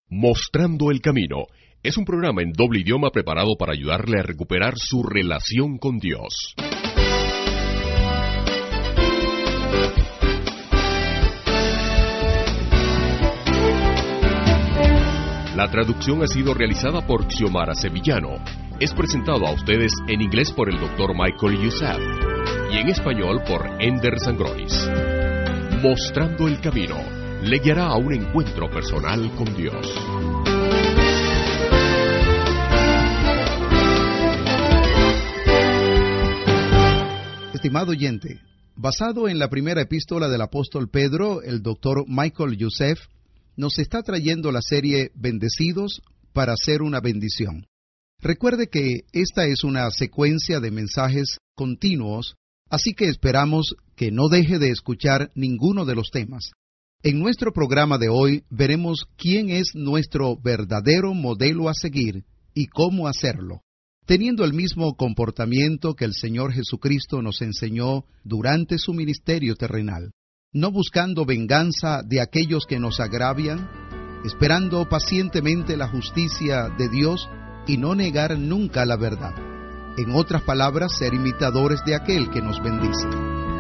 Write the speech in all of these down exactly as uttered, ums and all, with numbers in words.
Mostrando el Camino es un programa en doble idioma preparado para ayudarle a recuperar su relación con Dios. La traducción ha sido realizada por Xiomara Sevillano. Es presentado a ustedes en inglés por el doctor Michael Youssef y en español por Ender Sangronis. Mostrando el Camino le guiará a un encuentro personal con Dios. Estimado oyente, basado en la primera epístola del apóstol Pedro, el doctor Michael Youssef nos está trayendo la serie Bendecidos para ser una bendición. Recuerde que esta es una secuencia de mensajes continuos, así que esperamos que no deje de escuchar ninguno de los temas. En nuestro programa de hoy veremos quién es nuestro verdadero modelo a seguir y cómo hacerlo, teniendo el mismo comportamiento que el Señor Jesucristo nos enseñó durante su ministerio terrenal, no buscando venganza de aquellos que nos agravian, esperando pacientemente la justicia de Dios y no negar nunca la verdad. En otras palabras, ser imitadores de aquel que nos bendice.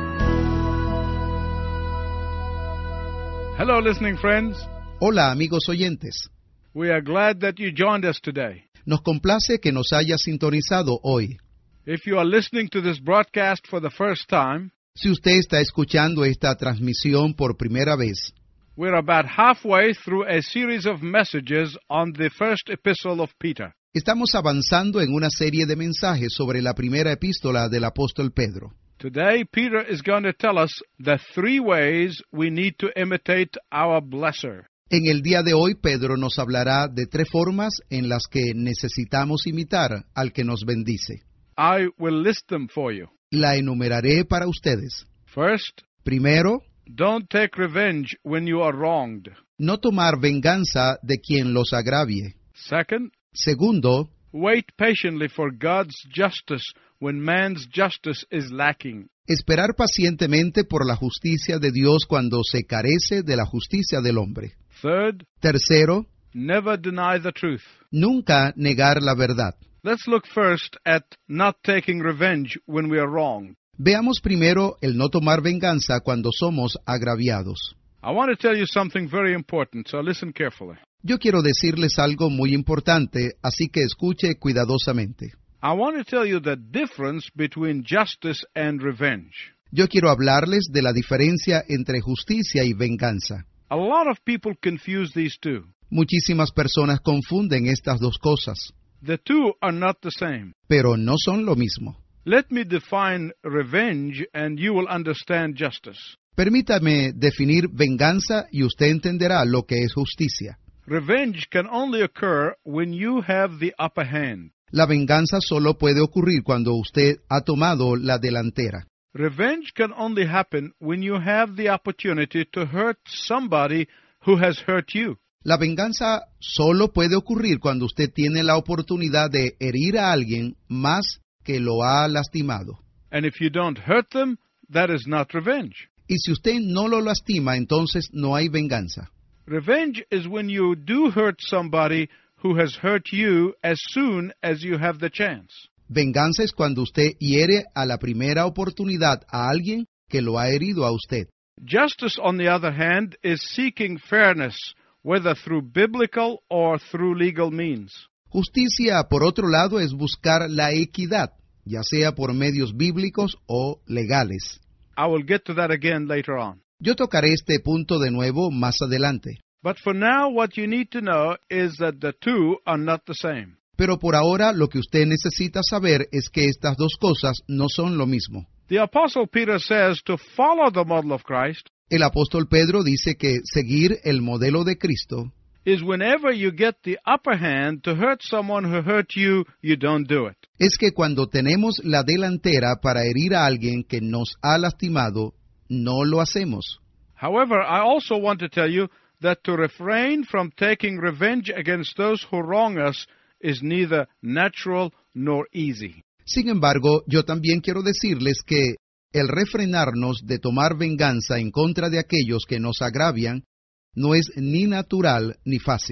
Hello, listening friends. Hola, amigos oyentes. We are glad that you joined us today. Nos complace que nos haya sintonizado hoy. If you are listening to this broadcast for the first time, Si usted está escuchando esta transmisión por primera vez, we're about halfway through a series of messages on the first epistle of Peter. estamos avanzando en una serie de mensajes sobre la primera epístola del apóstol Pedro. Today, Peter is going to tell us the three ways we need to imitate our blesser. En el día de hoy, Pedro nos hablará de tres formas en las que necesitamos imitar al que nos bendice. I will list them for you. La enumeraré para ustedes. First, Primero, don't take revenge when you are wronged. no tomar venganza de quien los agravie. Second, Segundo, wait patiently for God's justice when man's justice is lacking. esperar pacientemente por la justicia de Dios cuando se carece de la justicia del hombre. Third, Tercero, never deny the truth. nunca negar la verdad. Let's look first at not taking revenge when we are wronged. Veamos primero el no tomar venganza cuando somos agraviados. I want to tell you something very important, so listen carefully. Yo quiero decirles algo muy importante, así que escuche cuidadosamente. I want to tell you the difference between justice and revenge. Yo quiero hablarles de la diferencia entre justicia y venganza. A lot of people confuse these two. Muchísimas personas confunden estas dos cosas, The two are not the same. pero no son lo mismo. Let me define revenge and you will understand justice. Permítame definir venganza y usted entenderá lo que es justicia. Revenge can only occur when you have the upper hand. La venganza solo puede ocurrir cuando usted ha tomado la delantera. Revenge can only happen when you have the opportunity to hurt somebody who has hurt you. La venganza solo puede ocurrir cuando usted tiene la oportunidad de herir a alguien más que lo ha lastimado. And if you don't hurt them, that is not revenge. Y si usted no lo lastima, entonces no hay venganza. Revenge is when you do hurt somebody who has hurt you as soon as you have the chance. Venganza es cuando usted hiere a la primera oportunidad a alguien que lo ha herido a usted. Justice, on the other hand, is seeking fairness, whether through biblical or through legal means. Justicia, por otro lado, es buscar la equidad, ya sea por medios bíblicos o legales. I will get to that again later on. Yo tocaré este punto de nuevo más adelante. But for now, what you need to know is that the two are not the same. Pero por ahora lo que usted necesita saber es que estas dos cosas no son lo mismo. The Apostle Peter says to follow the model of Christ El apóstol Pedro dice que seguir el modelo de Cristo is whenever you get the upper hand to hurt someone who hurt you, you don't do it. es que cuando tenemos la delantera para herir a alguien que nos ha lastimado, no lo hacemos. However, I also want to tell you that to refrain from taking revenge against those who wrong us is neither natural nor easy. Sin embargo, yo también quiero decirles que el refrenarnos de tomar venganza en contra de aquellos que nos agravian no es ni natural ni fácil.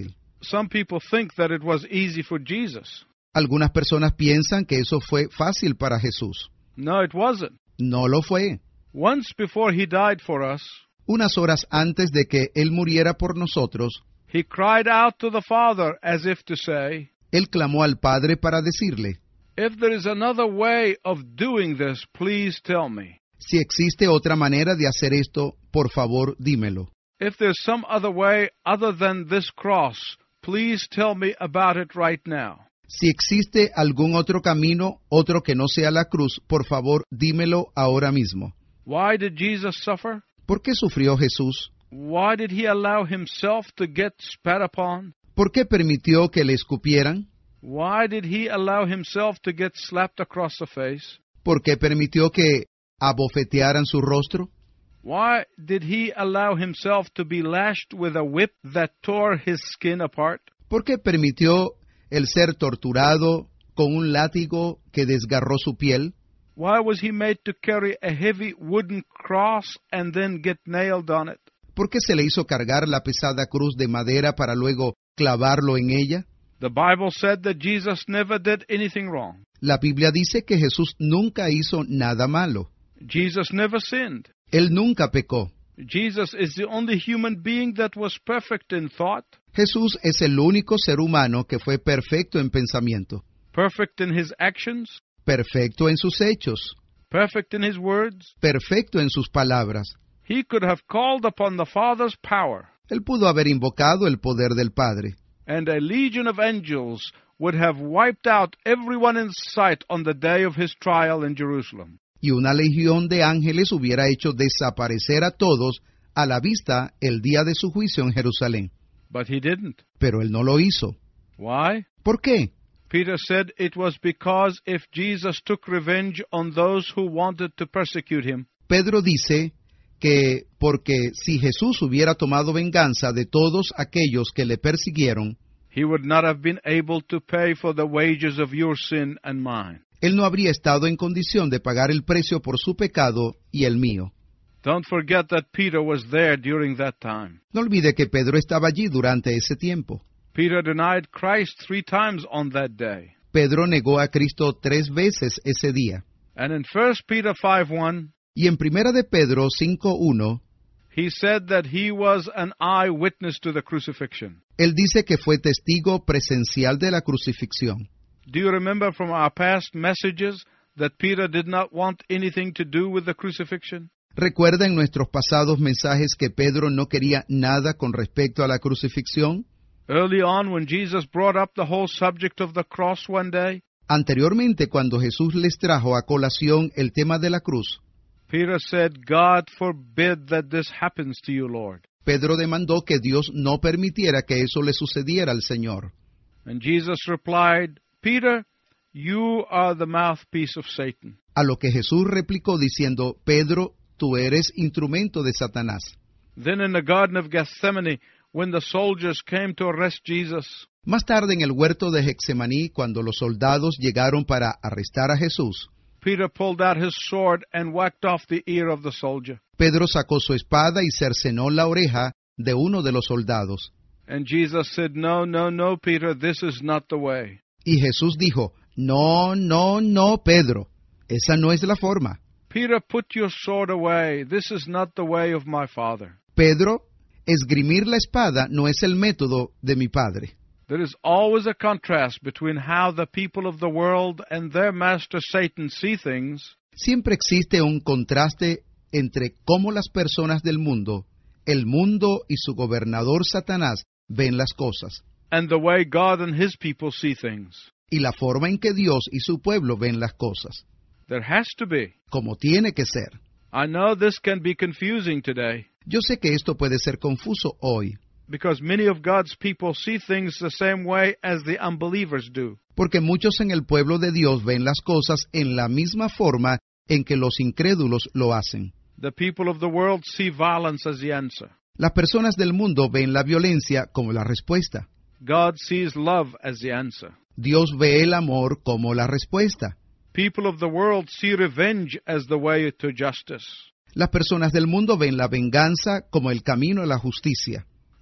some people think that it was easy for Jesus. Algunas personas piensan que eso fue fácil para Jesús. No, it wasn't. No lo fue. Once before he died for us, Unas horas antes de que Él muriera por nosotros, he cried out to the Father as if to say, Él clamó al Padre para decirle, if there is another way of doing this, please tell me. si existe otra manera de hacer esto, por favor, dímelo. If there's some other way other than this cross, please tell me about it right now. Si existe algún otro camino, otro que no sea la cruz, por favor, dímelo ahora mismo. Why did Jesus suffer? ¿Por qué sufrió Jesús? Why did he allow himself to get spat upon? ¿Por qué permitió que le escupieran? Why did he allow himself to get slapped across the face? ¿Por qué permitió que abofetearan su rostro? Why did he allow himself to be lashed with a whip that tore his skin apart? ¿Por qué permitió el ser torturado con un látigo que desgarró su piel? Why was he made to carry a heavy wooden cross and then get nailed on it? ¿Por qué se le hizo cargar la pesada cruz de madera para luego clavarlo en ella? The Bible said that Jesus never did anything wrong. La Biblia dice que Jesús nunca hizo nada malo. Jesus never sinned. Él nunca pecó. Jesus is the only human being that was perfect in thought, Jesús es el único ser humano que fue perfecto en pensamiento, perfect in his actions, perfecto en sus hechos, perfect in his words. perfecto en sus palabras. He could have called upon the Father's power, Él pudo haber invocado el poder del Padre, and a legion of angels would have wiped out everyone in sight on the day of his trial in Jerusalem. y una legión de ángeles hubiera hecho desaparecer a todos a la vista el día de su juicio en Jerusalén. But he didn't. Pero Él no lo hizo. Why? ¿Por qué? Peter said it was because if Jesus took revenge on those who wanted to persecute him, Pedro dice que porque si Jesús hubiera tomado venganza de todos aquellos que le persiguieron, he would not have been able to pay for the wages of your sin and mine. Él no habría estado en condición de pagar el precio por su pecado y el mío. Don't forget that Peter was there during that time. No olvide que Pedro estaba allí durante ese tiempo. Peter denied Christ three times on that day. Pedro negó a Cristo tres veces ese día. And in First Peter five one, Y en Primera de Pedro cinco uno, he said that he was an eyewitness to the crucifixion. él dice que fue testigo presencial de la crucifixión. Do you remember from our past messages that Peter did not want anything to do with the crucifixion? ¿Recuerda en nuestros pasados mensajes que Pedro no quería nada con respecto a la crucifixión? Early on, when Jesus brought up the whole subject of the cross one day, Anteriormente, cuando Jesús les trajo a colación el tema de la cruz, Peter said, God forbid that this happens to you, Lord. Pedro demandó que Dios no permitiera que eso le sucediera al Señor. And Jesus replied, Peter, you are the mouthpiece of Satan. A lo que Jesús replicó diciendo, Pedro, tú eres instrumento de Satanás. Then in the Garden of Gethsemane, when the soldiers came to arrest Jesus, Más tarde en el huerto de Getsemaní, cuando los soldados llegaron para arrestar a Jesús, Peter pulled out his sword and whacked off the ear of the soldier. Pedro sacó su espada y cercenó la oreja de uno de los soldados. And Jesus said, no, no, no, Peter, this is not the way. Y Jesús dijo, no, no, no, Pedro, esa no es la forma. Peter, put your sword away. This is not the way of my Father. Pedro, esgrimir la espada no es el método de mi Padre. There is always a contrast between how the people of the world and their master Satan see things Siempre existe un contraste entre cómo las personas del mundo, el mundo y su gobernador Satanás ven las cosas, and the way God and His people see things. y la forma en que Dios y su pueblo ven las cosas, There has to be. como tiene que ser. I know this can be confusing today Yo sé que esto puede ser confuso hoy, because many of God's people see things the same way as the unbelievers do. porque muchos en el pueblo de Dios ven las cosas en la misma forma en que los incrédulos lo hacen. The people of the world see violence as the answer. Las personas del mundo ven la violencia como la respuesta. God sees love as the answer. Dios ve el amor como la respuesta. People of the world see revenge as the way to justice. Las personas del mundo ven la venganza como el camino a la justicia.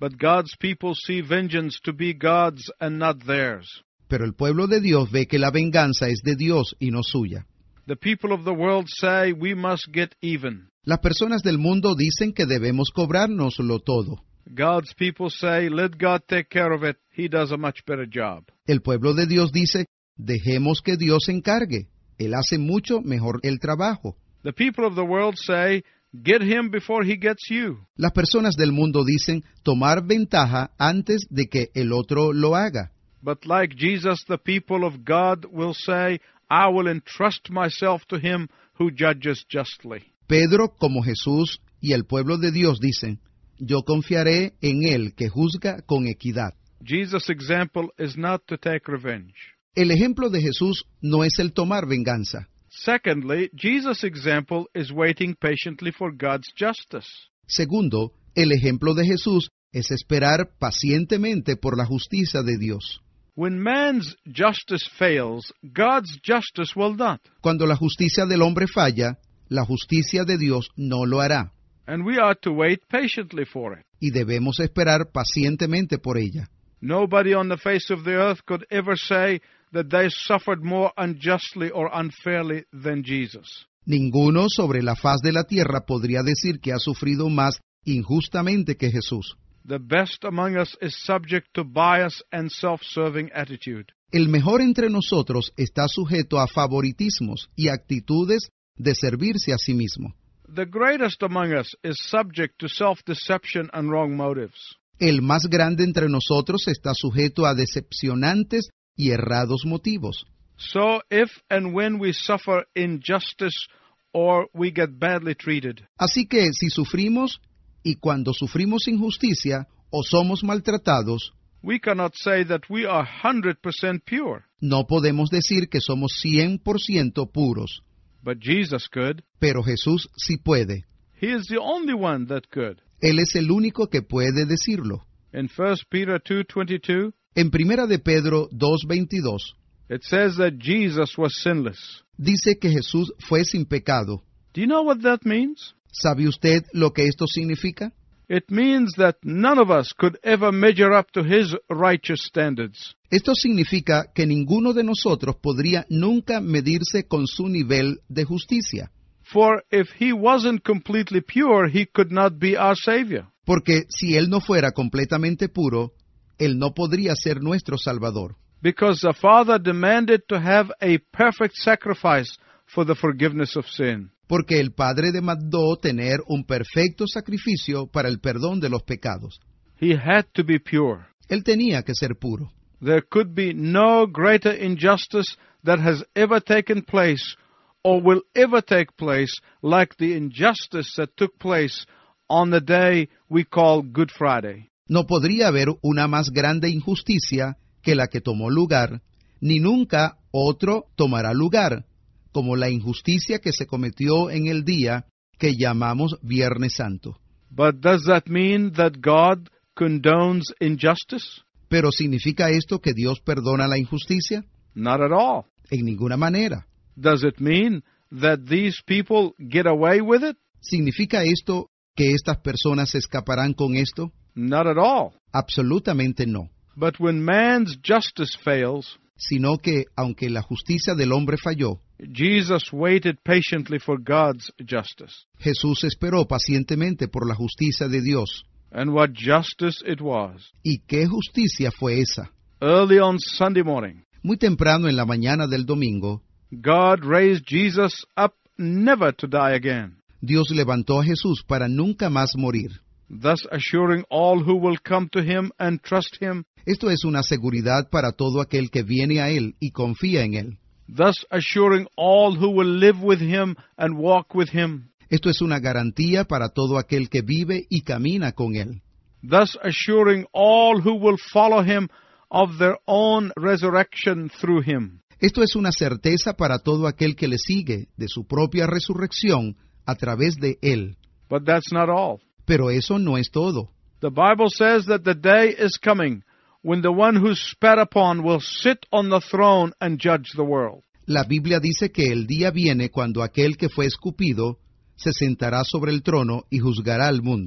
But God's people see vengeance to be God's and not theirs. Pero el pueblo de Dios ve que la venganza es de Dios y no suya. The people of the world say we must get even. Las personas del mundo dicen que debemos cobrárnoslo todo. God's people say, let God take care of it. He does a much better job. El pueblo de Dios dice, dejemos que Dios se encargue. Él hace mucho mejor el trabajo. The people of the world say, get him before he gets you. Las personas del mundo dicen, tomar ventaja antes de que el otro lo haga. But like Jesus, the people of God will say, I will entrust myself to him who judges justly. Pedro, como Jesús y el pueblo de Dios dicen, yo confiaré en él que juzga con equidad. Jesus' example is not to take revenge. El ejemplo de Jesús no es el tomar venganza. Secondly, Jesus' example is waiting patiently for God's justice. Segundo, el ejemplo de Jesús es esperar pacientemente por la justicia de Dios. When man's justice fails, God's justice will not. Cuando la justicia del hombre falla, la justicia de Dios no lo hará. And we are to wait patiently for it. Y debemos esperar pacientemente por ella. Nobody on the face of the earth could ever say that they suffered more unjustly or unfairly than Jesus. Ninguno sobre la faz de la tierra podría decir que ha sufrido más injustamente que Jesús. The best among us is subject to bias and self-serving attitude. El mejor entre nosotros está sujeto a favoritismos y actitudes de servirse a sí mismo. The greatest among us is subject to self-deception and wrong motives. El más grande entre nosotros está sujeto a decepcionantes y errados motivos. So if and when we suffer injustice or we get badly treated, Así que si sufrimos y cuando sufrimos injusticia o somos maltratados, we cannot say that we are one hundred percent pure. no podemos decir que somos cien por ciento puros. But Jesus could. Pero Jesús sí puede. He is the only one that could. Él es el único que puede decirlo. In First Peter two twenty-two, En Primera de Pedro dos veintidós, it says that Jesus was sinless. dice que Jesús fue sin pecado. Do you know what that means? ¿Sabe usted lo que esto significa? It means that none of us could ever measure up to his righteous standards. Esto significa que ninguno de nosotros podría nunca medirse con su nivel de justicia. For if he wasn't completely pure, he could not be our Savior. Porque si Él no fuera completamente puro, Él no podría ser nuestro Salvador. Because the Father demanded to have a perfect sacrifice for the forgiveness of sin. Porque el Padre demandó tener un perfecto sacrificio para el perdón de los pecados. He had to be pure. Él tenía que ser puro. There could be no greater injustice that has ever taken place or will ever take place like the injustice that took place on the day we call Good Friday. No podría haber una más grande injusticia que la que tomó lugar, ni nunca otro tomará lugar, como la injusticia que se cometió en el día que llamamos Viernes Santo. But does that mean that God condones injustice? ¿Pero significa esto que Dios perdona la injusticia? Not at all. En ninguna manera. Does it mean that these people get away with it? ¿Significa esto que estas personas escaparán con esto? Not at all. Absolutamente no. But when man's justice fails, Sino que, aunque la justicia del hombre falló, Jesus waited patiently for God's justice. Jesús esperó pacientemente por la justicia de Dios. And what justice it was. ¿Y qué justicia fue esa? Early on Sunday morning, Muy temprano en la mañana del domingo, God raised Jesus up never to die again, Dios levantó a Jesús para nunca más morir. thus assuring all who will come to him and trust him, Esto es una seguridad para todo aquel que viene a Él y confía en Él. thus assuring all who will live with him and walk with him, Esto es una garantía para todo aquel que vive y camina con Él. thus assuring all who will follow him of their own resurrection through him. Esto es una certeza para todo aquel que le sigue de su propia resurrección a través de Él. But that's not all. Pero eso no es todo. The Bible says that the day is coming when the one who's spat upon will sit on the throne and judge the world. La Biblia dice que el día viene cuando aquel que fue escupido se sentará sobre el trono y juzgará al mundo.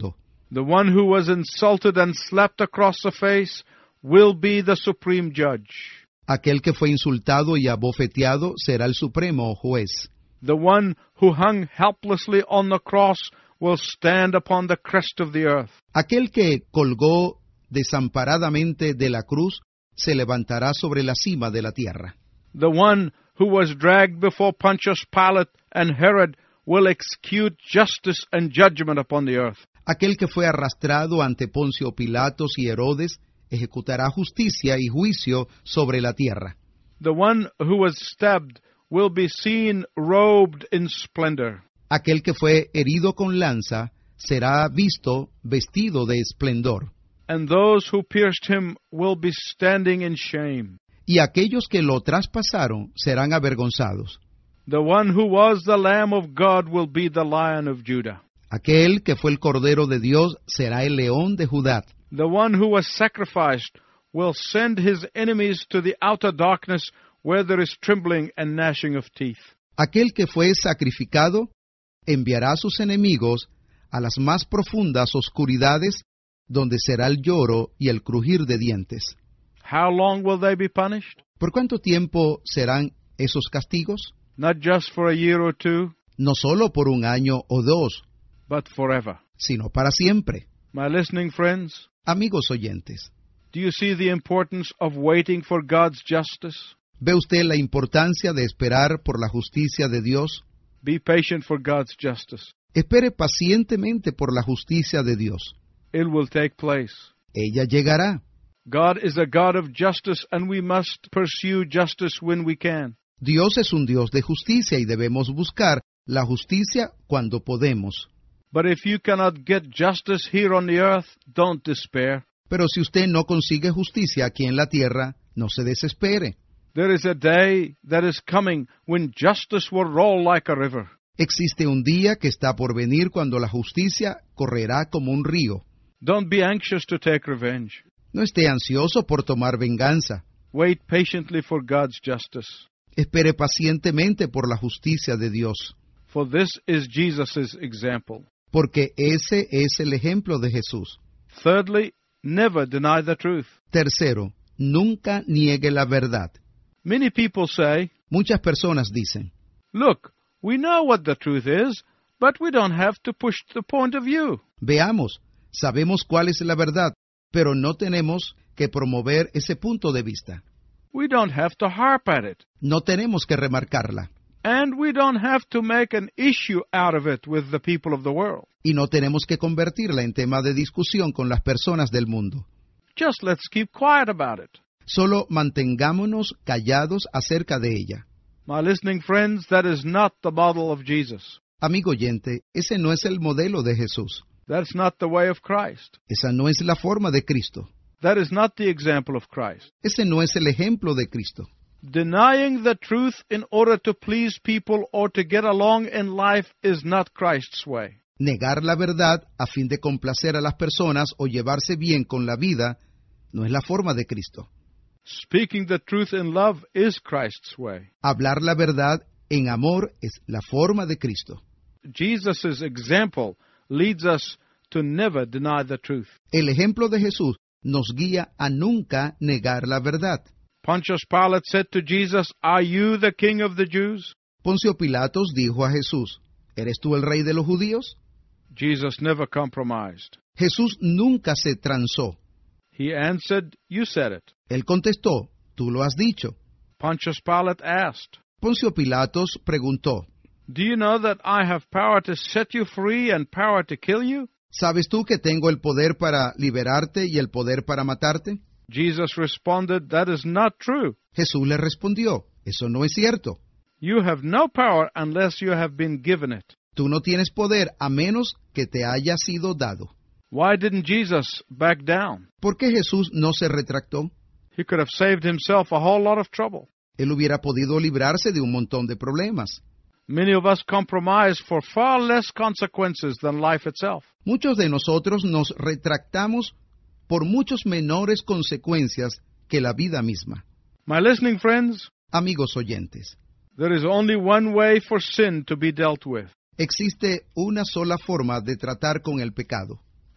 The one who was insulted and slapped across the face will be the supreme judge. Aquel que fue insultado y abofeteado será el supremo juez. The one who hung helplessly on the cross will stand upon the crest of the earth. Aquel que colgó desamparadamente de la cruz se levantará sobre la cima de la tierra. The one who was dragged before Pontius Pilate and Herod will execute justice and judgment upon the earth. Aquel que fue arrastrado ante Poncio Pilatos y Herodes ejecutará justicia y juicio sobre la tierra. The one who was stabbed will be seen robed in splendor. Aquel que fue herido con lanza será visto vestido de esplendor. And those who pierced him will be standing in shame. Y aquellos que lo traspasaron serán avergonzados. The one who was the Lamb of God will be the Lion of Judah. Aquel que fue el Cordero de Dios será el León de Judá. The one who was sacrificed will send his enemies to the outer darkness where there is trembling and gnashing of teeth. Aquel que fue sacrificado enviará a sus enemigos a las más profundas oscuridades, donde será el lloro y el crujir de dientes. How long will they be punished? ¿Por cuánto tiempo serán esos castigos? Not just for a year or two, No solo por un año o dos, but forever. sino para siempre. My listening friends, Amigos oyentes, do you see the importance of waiting for God's justice? ¿ve usted la importancia de esperar por la justicia de Dios? Be patient for God's justice. Espere pacientemente por la justicia de Dios. It will take place. Ella llegará. God is a God of justice, and we must pursue justice when we can. Dios es un Dios de justicia y debemos buscar la justicia cuando podemos. But if you cannot get justice here on the earth, don't despair. Pero si usted no consigue justicia aquí en la tierra, no se desespere. There is a day that is coming when justice will roll like a river. Existe un día que está por venir cuando la justicia correrá como un río. Don't be anxious to take revenge. No esté ansioso por tomar venganza. Wait patiently for God's justice. Espere pacientemente por la justicia de Dios, For this is Jesus' example. porque ese es el ejemplo de Jesús. Thirdly, never deny the truth. Tercero, nunca niegue la verdad. Many people say, Muchas personas dicen, look, we know what the truth is, but we don't have to push the point of view. veamos, sabemos cuál es la verdad, pero no tenemos que promover ese punto de vista. We don't have to harp at it. No tenemos que remarcarla. And we don't have to make an issue out of it with the people of the world. Y no tenemos que convertirla en tema de discusión con las personas del mundo. Just let's keep quiet about it. Solo mantengámonos callados acerca de ella. My listening friends, that is not the model of Jesus. Amigo oyente, ese no es el modelo de Jesús. That's not the way of Christ. Esa no es la forma de Cristo. That is not the example of Christ. Ese no es el ejemplo de Cristo. Denying the truth in order to please people or to get along in life is not Christ's way. Negar la verdad a fin de complacer a las personas o llevarse bien con la vida no es la forma de Cristo. Speaking the truth in love is Christ's way. Hablar la verdad en amor es la forma de Cristo. Jesus' example leads us to never deny the truth. El ejemplo de Jesús nos guía a nunca negar la verdad. Pontius Pilate said to Jesus, "Are you the king of the Jews?" Poncio Pilatos dijo a Jesús, ¿eres tú el rey de los judíos? Jesus never compromised. Jesús nunca se transó. He answered, "You said it." Él contestó, tú lo has dicho. Pontius Pilate asked, Poncio Pilatos preguntó, "Do you know that I have power to set you free and power to kill you?" ¿sabes tú que tengo el poder para liberarte y el poder para matarte? Jesus responded, "That is not true. Jesús le respondió, eso no es cierto. You have no power unless you have been given it." Tú no tienes poder a menos que te haya sido dado. Why didn't Jesus back down? ¿Por qué Jesús no se retractó? He could have saved himself a whole lot of trouble. Él hubiera podido librarse de un montón de problemas. Many of us compromise for far less consequences than life itself. Muchos de nosotros nos retractamos por muchas menores consecuencias que la vida misma. My listening friends, Amigos oyentes, there is only one way for sin to be dealt with. existe una sola forma de tratar con el pecado.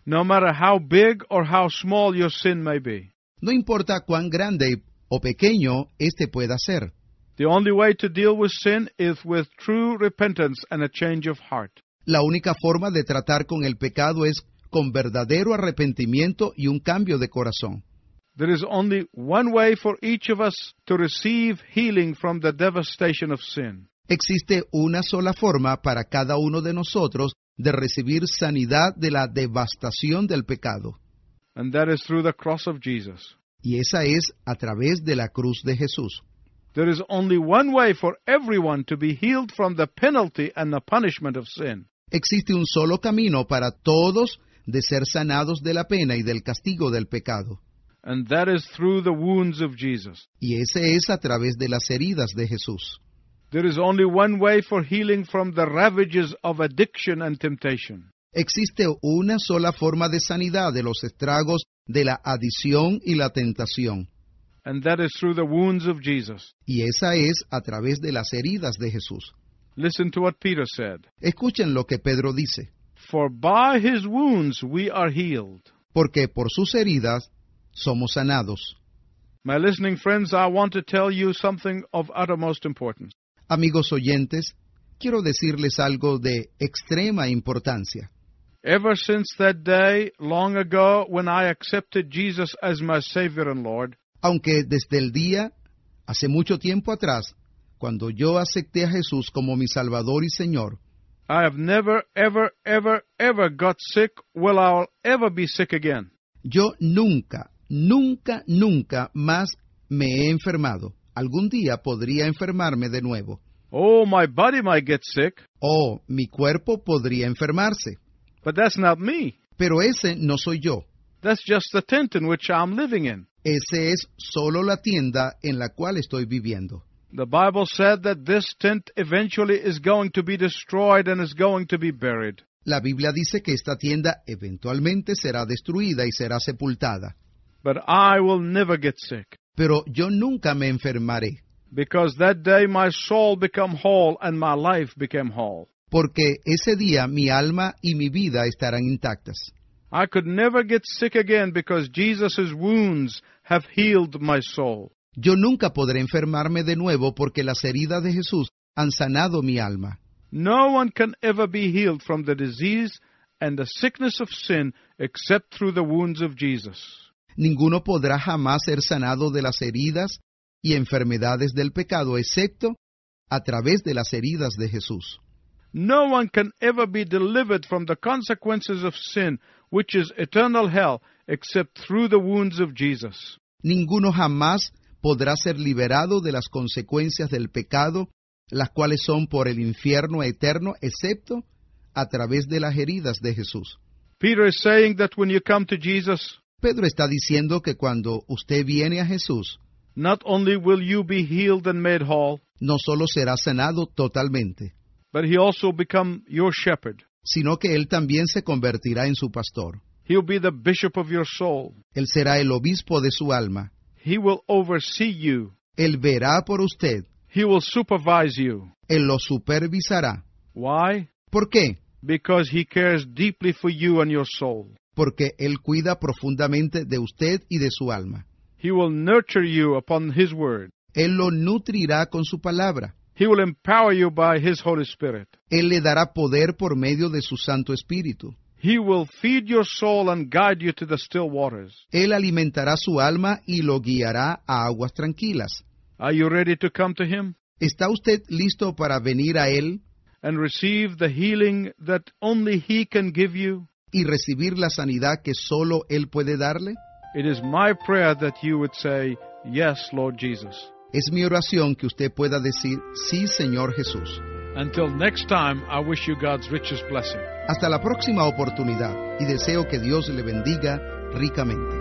no matter how big or how small your sin may be. No importa cuán grande o pequeño éste pueda ser. The only way to deal with sin is with true repentance and a change of heart. La única forma de tratar con el pecado es con verdadero arrepentimiento y un cambio de corazón. There is only one way for each of us to receive healing from the devastation of sin. Existe una sola forma para cada uno de nosotros de recibir sanidad de la devastación del pecado. And that is through the cross of Jesus. Y esa es a través de la cruz de Jesús. There is only one way for everyone to be healed from the penalty and the punishment of sin. Existe un solo camino para todos de ser sanados de la pena y del castigo del pecado. And that is through the wounds of Jesus. Y ese es a través de las heridas de Jesús. There is only one way for healing from the ravages of addiction and temptation. Existe una sola forma de sanidad de los estragos de la adicción y la tentación. And that is through the wounds of Jesus. Y esa es a través de las heridas de Jesús. Listen to what Peter said. Escuchen lo que Pedro dice. For by his wounds we are healed. Porque por sus heridas somos sanados. My listening friends, I want to tell you something of uttermost importance. Amigos oyentes, quiero decirles algo de extrema importancia. Ever since that day, long ago, when I accepted Jesus as my Savior and Lord, Aunque desde el día, hace mucho tiempo atrás, cuando yo acepté a Jesús como mi Salvador y Señor, I have never, ever, ever, ever got sick, will I'll ever be sick again. yo nunca, nunca, nunca más me he enfermado. Algún día podría enfermarme de nuevo. Oh, my body might get sick, O mi cuerpo podría enfermarse. but that's not me. Pero ese no soy yo. That's just the tent in which I'm living in. Ese es solo la tienda en la cual estoy viviendo. The Bible said that this tent eventually is going to be destroyed and is going to be buried. La Biblia dice que esta tienda eventualmente será destruida y será sepultada. But I will never get sick, Pero yo nunca me enfermaré, because that day my soul became whole and my life became whole. porque ese día mi alma y mi vida estarán intactas. I could never get sick again because Jesus' wounds have healed my soul. Yo nunca podré enfermarme de nuevo porque las heridas de Jesús han sanado mi alma. No one can ever be healed from the disease and the sickness of sin except through the wounds of Jesus. Ninguno podrá jamás ser sanado de las heridas y enfermedades del pecado, excepto a través de las heridas de Jesús. No one can ever be delivered from the consequences of sin, which is eternal hell, except through the wounds of Jesus. Ninguno jamás podrá ser liberado de las consecuencias del pecado, las cuales son por el infierno eterno, excepto a través de las heridas de Jesús. Peter is saying that when you come to Jesus, Pedro está diciendo que cuando usted viene a Jesús, not only will you be healed and made whole, no solo será sanado totalmente, but he also become your shepherd. sino que Él también se convertirá en su pastor. He'll be the bishop of your soul. Él será el obispo de su alma. He will oversee you. Él verá por usted. He will supervise you. Él lo supervisará. Why? ¿Por qué? Because he cares deeply for you and your soul. Porque Él cuida profundamente de usted y de su alma. He will nurture you upon his word. Él lo nutrirá con su palabra. He will empower you by his Holy Spirit. Él le dará poder por medio de su Santo Espíritu. He will feed your soul and guide you to the still waters. Él alimentará su alma y lo guiará a aguas tranquilas. Are you ready to come to him ¿Está usted listo para venir a Él and receive the healing that only he can give you? y recibir la sanidad que solo Él puede darle? It is my prayer that you would say, "Yes, Lord Jesus." Es mi oración que usted pueda decir, sí, Señor Jesús. Until next time, I wish you God's richest blessing. Hasta la próxima oportunidad y deseo que Dios le bendiga ricamente.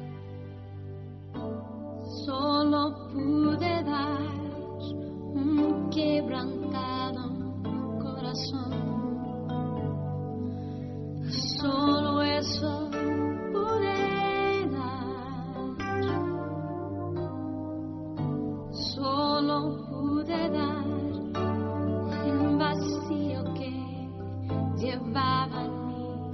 Solo pude dar un llevaba en mí.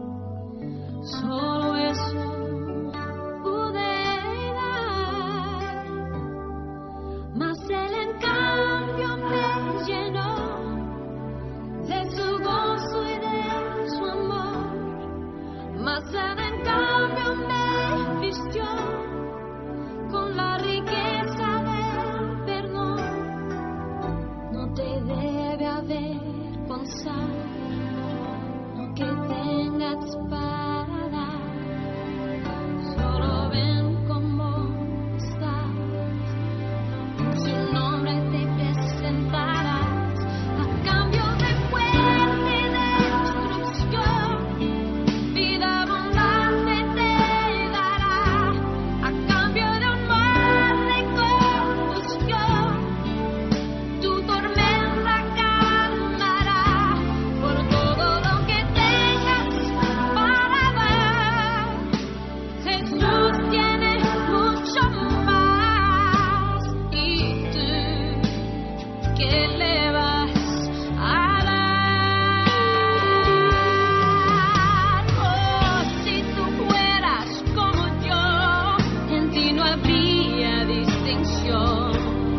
Solo eso pude dar, mas Él en cambio me llenó de su gozo y de su amor. Mas Él en cambio me vistió con la riqueza del perdón. No te debe avergonzar lo que tengas para dar. Solo ven como estás, su nombre te presentarás a cambio de muerte y destrucción. Vida abundante te dará a cambio de un mar de confusión. Tu tormenta calmará por todo lo que tengas para dar. Jesús tiene mucho más y tú, ¿qué le vas a dar? Oh, si tú fueras como yo, en ti no habría distinción,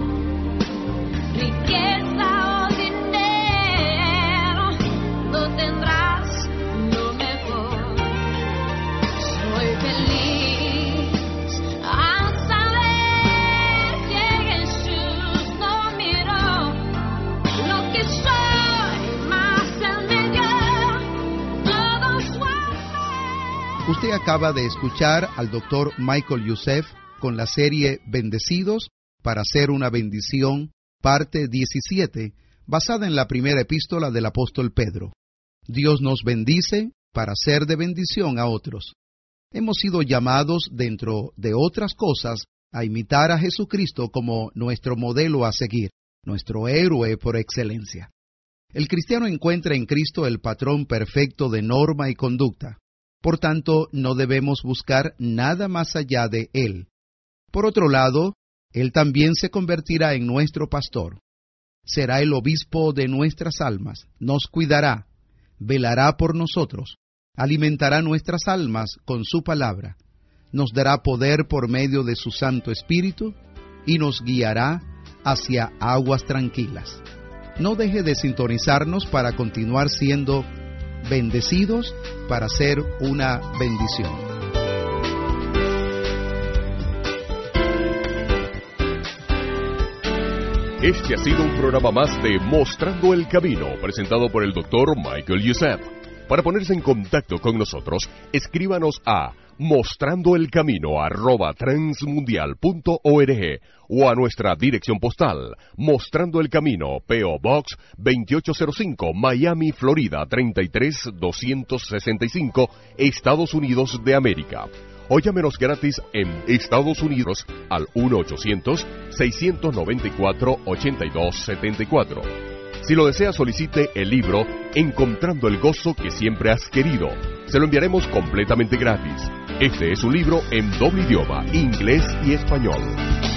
riqueza o dinero, no tendrás lo mejor. Soy feliz al saber que Jesús no miró lo que soy, más Él me dio todo su amor. Usted acaba de escuchar al doctor Michael Youssef con la serie Bendecidos para ser una bendición, parte diecisiete, basada en la primera epístola del apóstol Pedro. Dios nos bendice para ser de bendición a otros. Hemos sido llamados, dentro de otras cosas, a imitar a Jesucristo como nuestro modelo a seguir, nuestro héroe por excelencia. El cristiano encuentra en Cristo el patrón perfecto de norma y conducta. Por tanto, no debemos buscar nada más allá de Él. Por otro lado, Él también se convertirá en nuestro pastor. Será el obispo de nuestras almas, nos cuidará, velará por nosotros, alimentará nuestras almas con su palabra, nos dará poder por medio de su Santo Espíritu y nos guiará hacia aguas tranquilas. No deje de sintonizarnos para continuar siendo bendecidos para ser una bendición. Este ha sido un programa más de Mostrando el Camino, presentado por el doctor Michael Youssef. Para ponerse en contacto con nosotros, escríbanos a mostrandoelcamino arroba transmundial punto org o a nuestra dirección postal, Mostrando el Camino, P O Box veintiocho cero cinco, Miami, Florida treinta y tres doscientos sesenta y cinco, Estados Unidos de América. O llámenos gratis en Estados Unidos al uno ochocientos, seiscientos noventa y cuatro, ochenta y dos setenta y cuatro. Si lo desea, solicite el libro Encontrando el Gozo que Siempre Has Querido. Se lo enviaremos completamente gratis. Este es un libro en doble idioma, inglés y español.